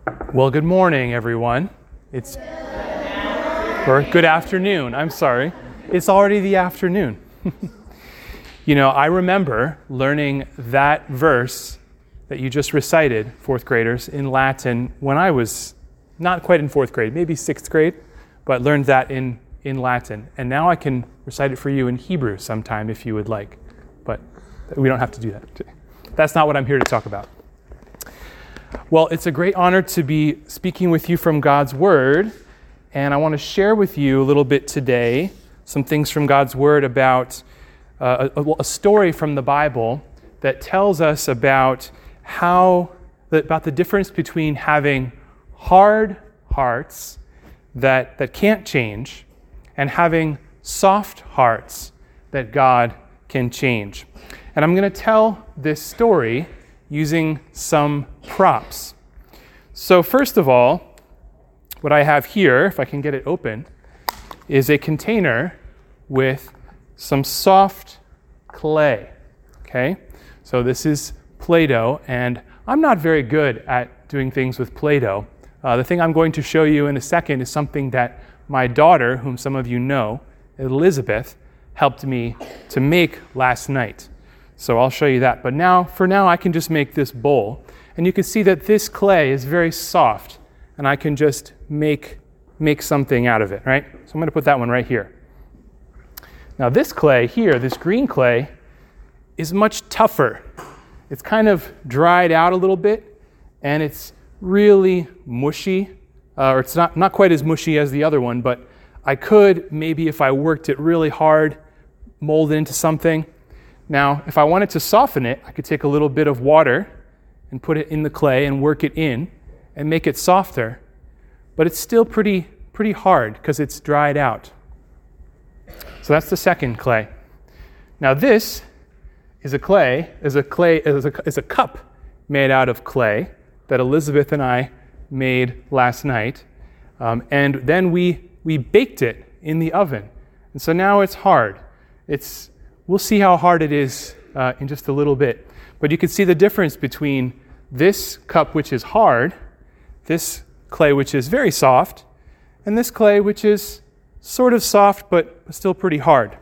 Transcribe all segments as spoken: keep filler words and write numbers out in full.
Well, good morning, everyone. It's or good afternoon. I'm sorry. It's already the afternoon. You know, I remember learning that verse that you just recited, fourth graders, in Latin when I was not quite in fourth grade, maybe sixth grade, but learned that in, in Latin. And now I can recite it for you in Hebrew sometime if you would like. But we don't have to do that today. That's not what I'm here to talk about. Well, it's a great honor to be speaking with you from God's Word, and I want to share with you a little bit today some things from God's Word about uh, a, a story from the Bible that tells us about how about the difference between having hard hearts that that can't change and having soft hearts that God can change. And I'm going to tell this story using some props. So first of all, what I have here, if I can get it open, is a container with some soft clay. Okay? So this is Play-Doh, and I'm not very good at doing things with Play-Doh. Uh, the thing I'm going to show you in a second is something that my daughter, whom some of you know, Elizabeth, helped me to make last night. So I'll show you that. But now, for now, I can just make this bowl. And you can see that this clay is very soft, and I can just make, make something out of it, right? So I'm going to put that one right here. Now this clay here, this green clay, is much tougher. It's kind of dried out a little bit, and it's really mushy. Uh, or it's not, not quite as mushy as the other one, but I could, maybe if I worked it really hard, mold it into something. Now, if I wanted to soften it, I could take a little bit of water and put it in the clay and work it in and make it softer. But it's still pretty pretty hard because it's dried out. So that's the second clay. Now this is a clay, is a clay is a, is a cup made out of clay that Elizabeth and I made last night. Um, and then we we baked it in the oven. And so now it's hard. It's We'll see how hard it is uh, in just a little bit. But you can see the difference between this cup, which is hard, this clay, which is very soft, and this clay, which is sort of soft, but still pretty hard.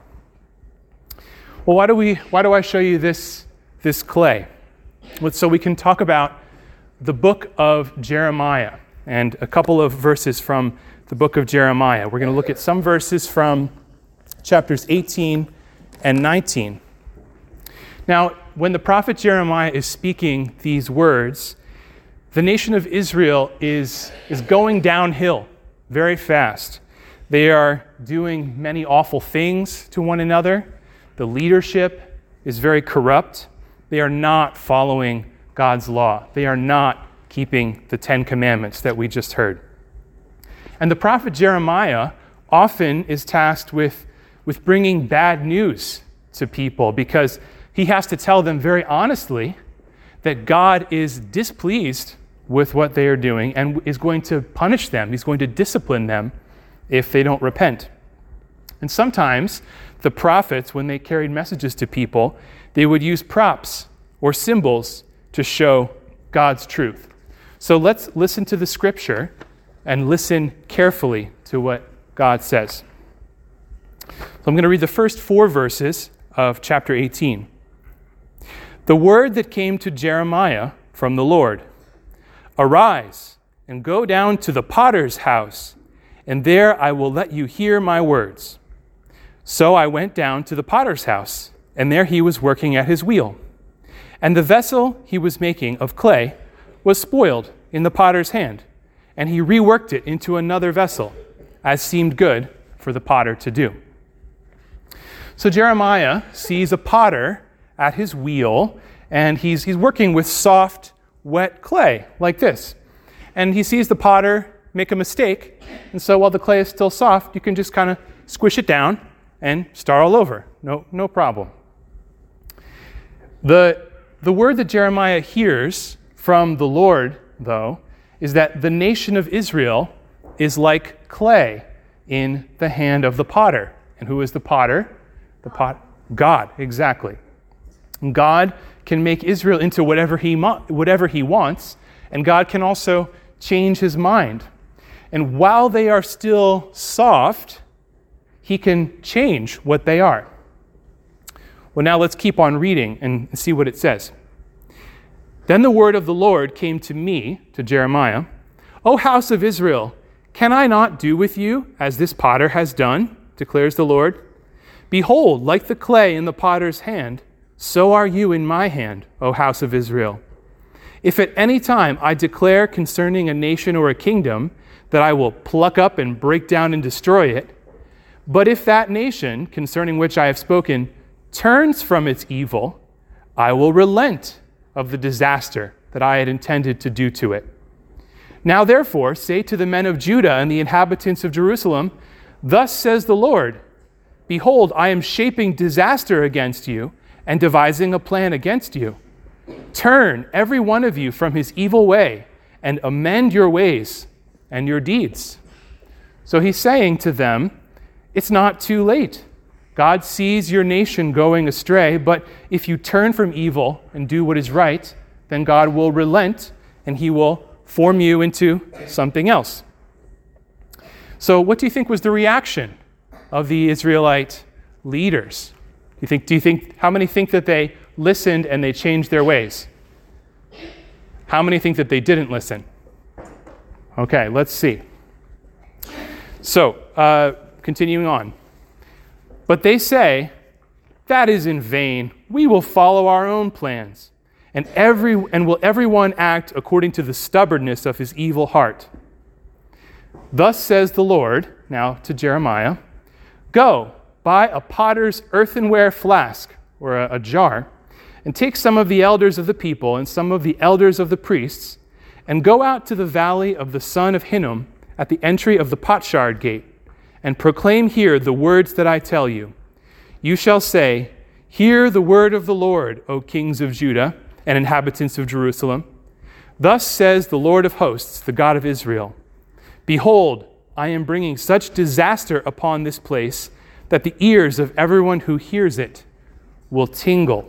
Well, why do we? Why do I show you this, this clay? Well, so we can talk about the book of Jeremiah and a couple of verses from the book of Jeremiah. We're going to look at some verses from chapters eighteen and nineteen. Now, when the prophet Jeremiah is speaking these words, the nation of Israel is, is going downhill very fast. They are doing many awful things to one another. The leadership is very corrupt. They are not following God's law. They are not keeping the Ten Commandments that we just heard. And the prophet Jeremiah often is tasked with with bringing bad news to people because he has to tell them very honestly that God is displeased with what they are doing and is going to punish them. He's going to discipline them if they don't repent. And sometimes the prophets, when they carried messages to people, they would use props or symbols to show God's truth. So let's listen to the scripture and listen carefully to what God says. So I'm going to read the first four verses of chapter eighteen. The word that came to Jeremiah from the Lord. Arise and go down to the potter's house, and there I will let you hear my words. So I went down to the potter's house, and there he was working at his wheel. And the vessel he was making of clay was spoiled in the potter's hand, and he reworked it into another vessel, as seemed good for the potter to do. So Jeremiah sees a potter at his wheel, and he's he's working with soft, wet clay like this. And he sees the potter make a mistake, and so while the clay is still soft, you can just kind of squish it down and start all over. No, no problem. The, the word that Jeremiah hears from the Lord, though, is that the nation of Israel is like clay in the hand of the potter. And who is the potter? The pot, God, exactly. And God can make Israel into whatever he mo- whatever he wants, and God can also change his mind. And while they are still soft, he can change what they are. Well, now let's keep on reading and see what it says. Then the word of the Lord came to me, to Jeremiah, O house of Israel, can I not do with you as this potter has done, declares the Lord? Behold, like the clay in the potter's hand, so are you in my hand, O house of Israel. If at any time I declare concerning a nation or a kingdom that I will pluck up and break down and destroy it, but if that nation, concerning which I have spoken, turns from its evil, I will relent of the disaster that I had intended to do to it. Now therefore, say to the men of Judah and the inhabitants of Jerusalem, Thus says the Lord, Behold, I am shaping disaster against you and devising a plan against you. Turn, every one of you, from his evil way and amend your ways and your deeds. So he's saying to them, it's not too late. God sees your nation going astray, but if you turn from evil and do what is right, then God will relent and he will form you into something else. So what do you think was the reaction of the Israelite leaders? Do you think, do you think, how many think that they listened and they changed their ways? How many think that they didn't listen? Okay, let's see. So, uh, continuing on. But they say, that is in vain. We will follow our own plans, and every and will everyone act according to the stubbornness of his evil heart. Thus says the Lord, now to Jeremiah, Go, buy a potter's earthenware flask, or a, a jar, and take some of the elders of the people and some of the elders of the priests, and go out to the valley of the son of Hinnom at the entry of the potsherd gate, and proclaim here the words that I tell you. You shall say, Hear the word of the Lord, O kings of Judah and inhabitants of Jerusalem. Thus says the Lord of hosts, the God of Israel, Behold, I am bringing such disaster upon this place that the ears of everyone who hears it will tingle.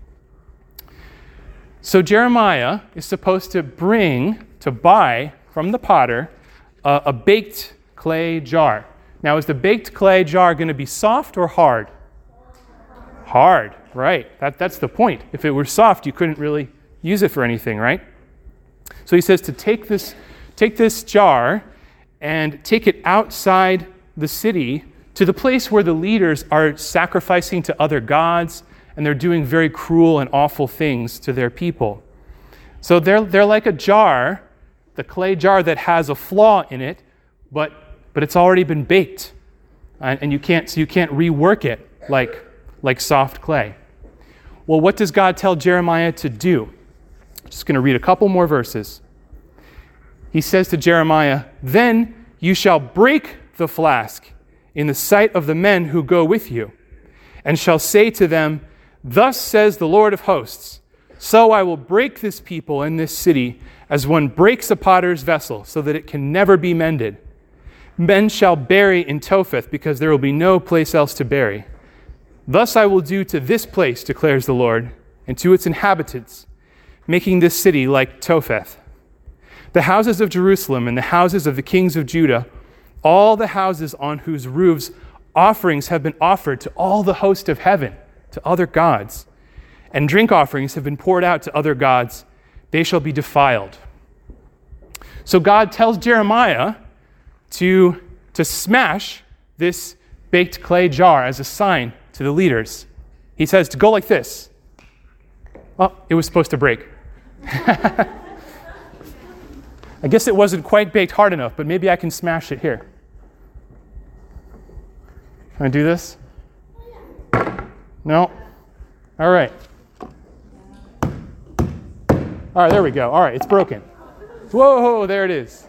So Jeremiah is supposed to bring, to buy from the potter, a, a baked clay jar. Now, is the baked clay jar going to be soft or hard? Hard, right. That, that's the point. If it were soft, you couldn't really use it for anything, right? So he says to take this, take this jar and take it outside the city to the place where the leaders are sacrificing to other gods and they're doing very cruel and awful things to their people. So they're, they're like a jar, the clay jar that has a flaw in it, but but it's already been baked, and, and you can't so you can't rework it like, like soft clay. Well, what does God tell Jeremiah to do? I'm just going to read a couple more verses. He says to Jeremiah, Then you shall break the flask in the sight of the men who go with you, and shall say to them, Thus says the Lord of hosts, So I will break this people and this city as one breaks a potter's vessel, so that it can never be mended. Men shall bury in Topheth, because there will be no place else to bury. Thus I will do to this place, declares the Lord, and to its inhabitants, making this city like Topheth. The houses of Jerusalem and the houses of the kings of Judah, all the houses on whose roofs offerings have been offered to all the host of heaven, to other gods, and drink offerings have been poured out to other gods, they shall be defiled. So God tells Jeremiah to, to smash this baked clay jar as a sign to the leaders. He says to go like this. Oh, it was supposed to break. I guess it wasn't quite baked hard enough, but maybe I can smash it here. Can I do this? No? All right. All right, there we go. All right, it's broken. Whoa, there it is.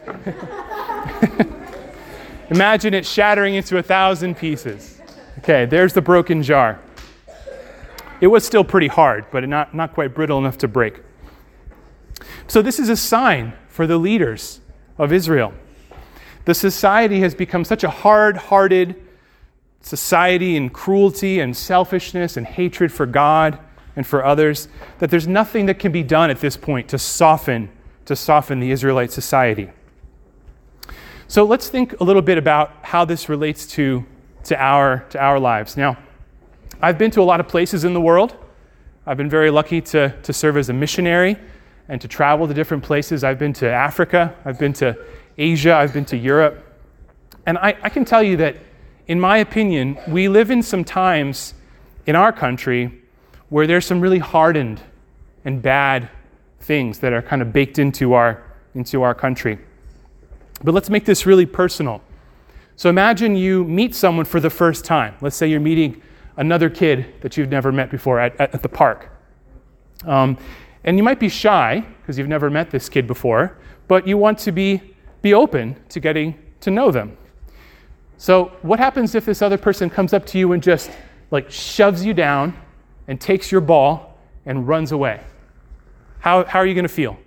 Imagine it shattering into a thousand pieces. Okay, there's the broken jar. It was still pretty hard, but not, not quite brittle enough to break. So this is a sign for the leaders of Israel. The society has become such a hard-hearted society in cruelty and selfishness and hatred for God and for others that there's nothing that can be done at this point to soften to soften the Israelite society. So let's think a little bit about how this relates to, to, our, to our lives. Now, I've been to a lot of places in the world. I've been very lucky to, to serve as a missionary and to travel to different places. I've been to Africa, I've been to Asia, I've been to Europe. And I, I can tell you that, in my opinion, we live in some times in our country where there's some really hardened and bad things that are kind of baked into our, into our country. But let's make this really personal. So imagine you meet someone for the first time. Let's say you're meeting another kid that you've never met before at, at, at the park. Um, and you might be shy because you've never met this kid before, but you want to be, be open to getting to know them. So what happens if this other person comes up to you and just like shoves you down and takes your ball and runs away? How, how are you going to feel?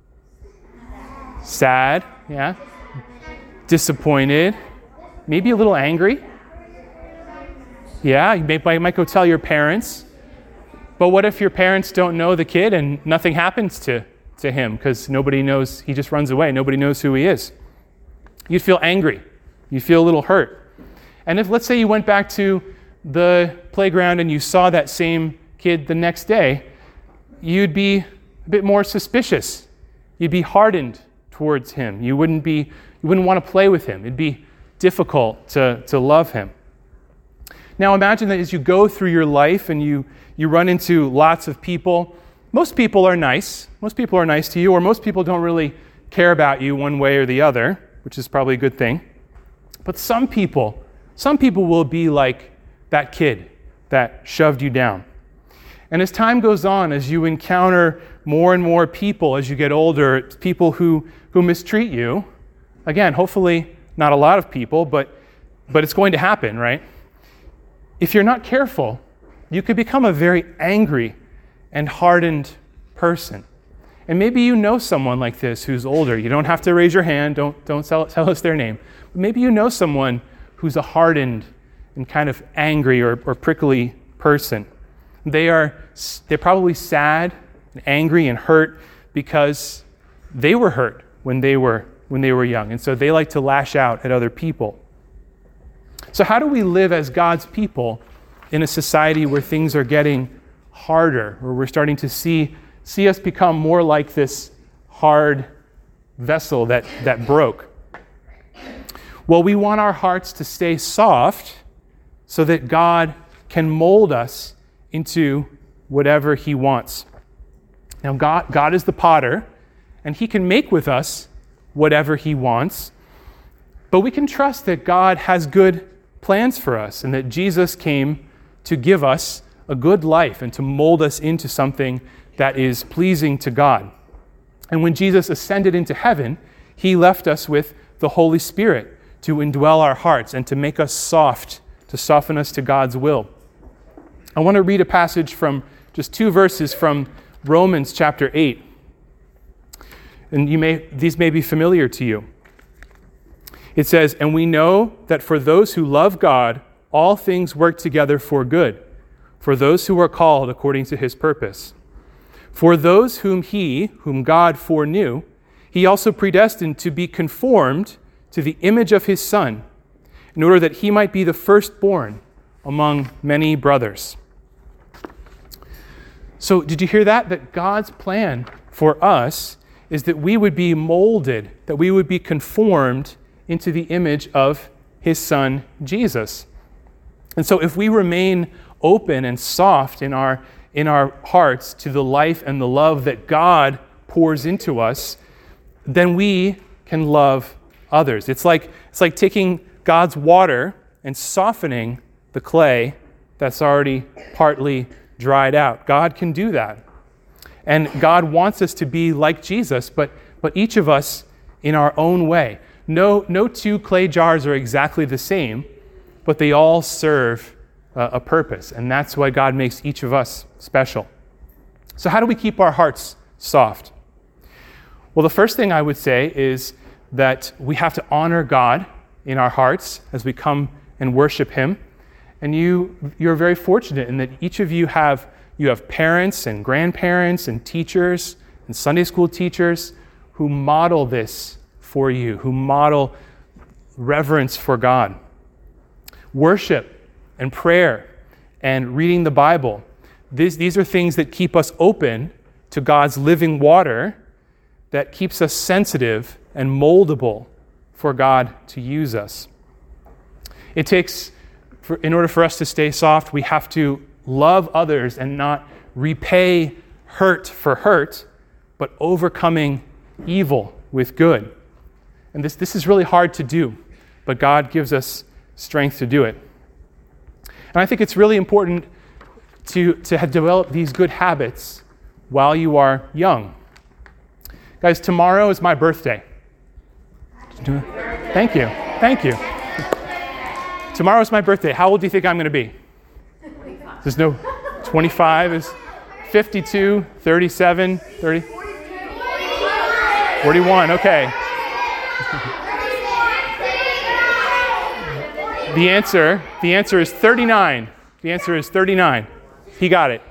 Sad, yeah. Disappointed, maybe a little angry. Yeah, you, may, you might go tell your parents. But what if your parents don't know the kid and nothing happens to, to him because nobody knows, he just runs away, nobody knows who he is? You'd feel angry. You feel a little hurt. And if, let's say you went back to the playground and you saw that same kid the next day, you'd be a bit more suspicious. You'd be hardened towards him. You wouldn't be, you wouldn't want to play with him. It'd be difficult to, to love him. Now imagine that as you go through your life and you, you run into lots of people, most people are nice. Most people are nice to you, or most people don't really care about you one way or the other, which is probably a good thing. But some people, some people will be like that kid that shoved you down. And as time goes on, as you encounter more and more people, as you get older, people who, who mistreat you, again, hopefully not a lot of people, but, but it's going to happen, right? If you're not careful, you could become a very angry and hardened person. And maybe you know someone like this who's older. You don't have to raise your hand. Don't, don't tell, tell us their name. But maybe you know someone who's a hardened and kind of angry or, or prickly person. They are they're probably sad and angry and hurt because they were hurt when they were when they were young. And so they like to lash out at other people. So how do we live as God's people in a society where things are getting harder, where we're starting to see see us become more like this hard vessel that, that broke? Well, we want our hearts to stay soft so that God can mold us into whatever he wants. Now, God, God is the potter, and he can make with us whatever he wants, but we can trust that God has good plans for us and that Jesus came to give us a good life and to mold us into something that is pleasing to God. And when Jesus ascended into heaven, he left us with the Holy Spirit to indwell our hearts and to make us soft, to soften us to God's will. I want to read a passage from just two verses from Romans chapter eight. And you may these may be familiar to you. It says, "And we know that for those who love God, all things work together for good, for those who are called according to his purpose. For those whom he, whom God foreknew, he also predestined to be conformed to the image of his Son, in order that he might be the firstborn among many brothers." So did you hear that? That God's plan for us is that we would be molded, that we would be conformed into the image of his Son, Jesus. And so if we remain open and soft in our, in our hearts to the life and the love that God pours into us, then we can love others. It's like, it's like taking God's water and softening the clay that's already partly dried out. God can do that. And God wants us to be like Jesus, but, but each of us in our own way. No, no two clay jars are exactly the same, but they all serve uh, a purpose. And that's why God makes each of us special. So how do we keep our hearts soft? Well, the first thing I would say is that we have to honor God in our hearts as we come and worship him. And you, you're very fortunate in that each of you have, you have parents and grandparents and teachers and Sunday school teachers who model this for you, who model reverence for God. Worship and prayer and reading the Bible. These, these are things that keep us open to God's living water, that keeps us sensitive and moldable for God to use us. It takes, for, in order for us to stay soft, we have to love others and not repay hurt for hurt, but overcoming evil with good. And this, this is really hard to do, but God gives us strength to do it. And I think it's really important to, to have developed these good habits while you are young. Guys, tomorrow is my birthday. Thank you. Thank you. Tomorrow is my birthday. How old do you think I'm going to be? There's no twenty-five is fifty-two, thirty-seven, thirty. forty-one, okay. The answer, the answer is thirty-nine. The answer is thirty-nine. He got it.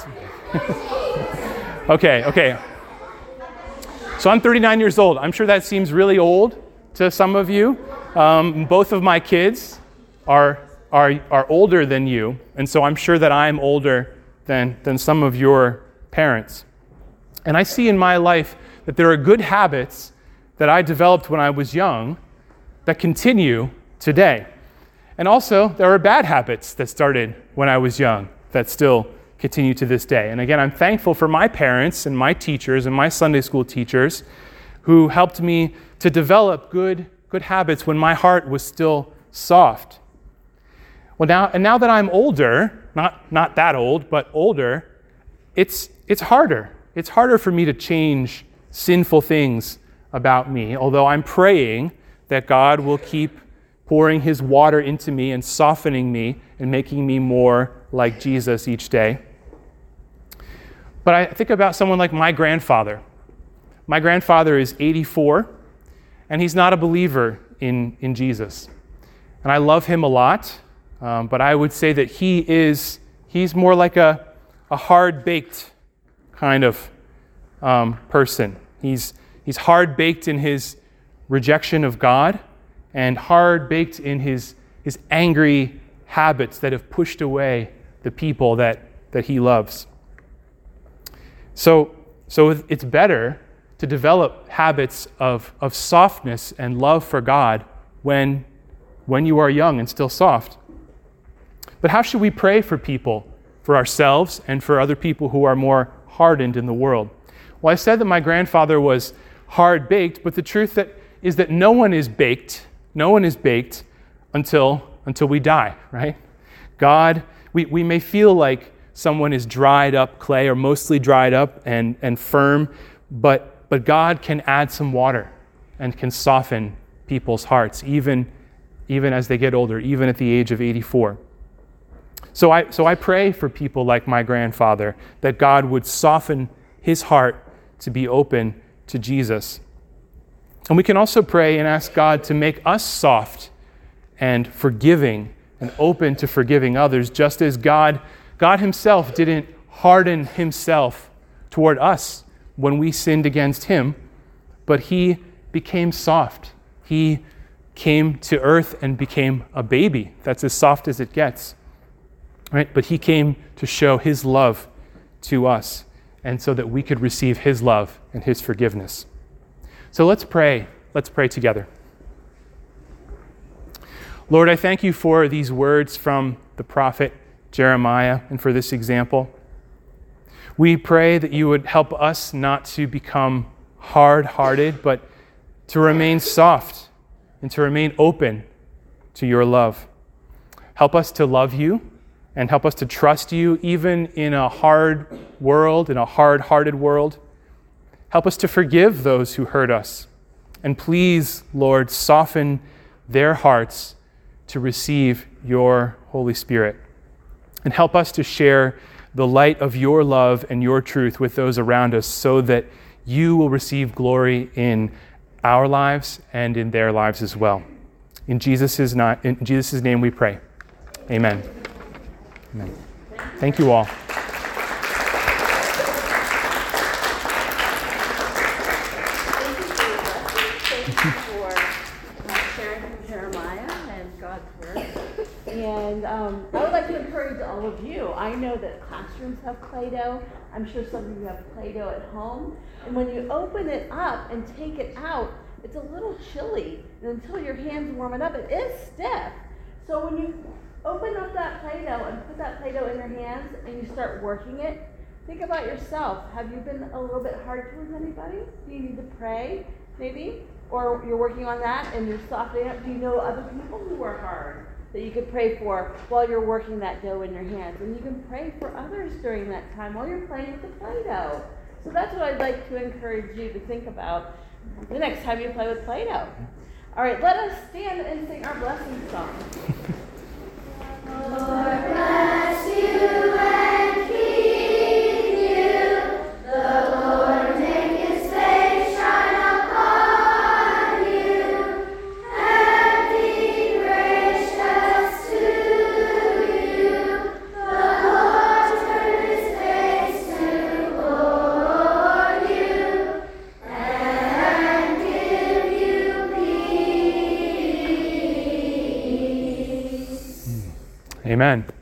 Okay, okay. So I'm thirty-nine years old. I'm sure that seems really old to some of you. Um, both of my kids are, are, are older than you, and so I'm sure that I'm older than, than some of your parents. And I see in my life that there are good habits that I developed when I was young that continue today. And also, there are bad habits that started when I was young that still continue to this day. And again, I'm thankful for my parents and my teachers and my Sunday school teachers who helped me to develop good, good habits when my heart was still soft. Well, now, and now that I'm older, not, not that old, but older, it's, it's harder. It's harder for me to change sinful things about me, although I'm praying that God will keep pouring his water into me and softening me and making me more like Jesus each day. But I think about someone like my grandfather. My grandfather is eighty-four, and he's not a believer in, in Jesus. And I love him a lot, um, but I would say that he is, he's more like a, a hard-baked kind of um, person. He's, he's hard-baked in his rejection of God, and hard-baked in his, his angry habits that have pushed away the people that, that he loves. So, so it's better to develop habits of, of softness and love for God when, when you are young and still soft. But how should we pray for people, for ourselves and for other people who are more hardened in the world? Well, I said that my grandfather was hard-baked, but the truth that is that no one is baked, no one is baked until, until we die, right? God, we, we may feel like someone is dried up clay or mostly dried up and, and firm, but, but God can add some water and can soften people's hearts, even, even as they get older, even at the age of eighty-four. So I, so I pray for people like my grandfather that God would soften his heart to be open to Jesus. And we can also pray and ask God to make us soft and forgiving and open to forgiving others, just as God, God himself didn't harden himself toward us when we sinned against him, but he became soft. He came to earth and became a baby. That's as soft as it gets, right? But he came to show his love to us, and so that we could receive his love and his forgiveness. So let's pray. Let's pray together. Lord, I thank you for these words from the prophet Jeremiah and for this example. We pray that you would help us not to become hard-hearted, but to remain soft and to remain open to your love. Help us to love you and help us to trust you even in a hard world, in a hard-hearted world. Help us to forgive those who hurt us. And please, Lord, soften their hearts to receive your Holy Spirit. And help us to share the light of your love and your truth with those around us so that you will receive glory in our lives and in their lives as well. In Jesus' not, in Jesus' name we pray. Amen. Amen. Thank you all. thank you for uh, sharing from Jeremiah and God's Word. And um, I would like to encourage all of you. I know that classrooms have Play-Doh. I'm sure some of you have Play-Doh at home. And when you open it up and take it out, it's a little chilly. And until your hands warm it up, it is stiff. So when you open up that Play-Doh and put that Play-Doh in your hands and you start working it, think about yourself. Have you been a little bit hard towards anybody? Do you need to pray, maybe? Or you're working on that and you're softening up. Do you know other people who are hard that you could pray for while you're working that dough in your hands? And you can pray for others during that time while you're playing with the Play-Doh. So that's what I'd like to encourage you to think about the next time you play with Play-Doh. All right, let us stand and sing our blessing song. Lord bless you and keep you. The Lord make his face shine upon you and be gracious to you. The Lord turn his face toward you and give you peace. Amen.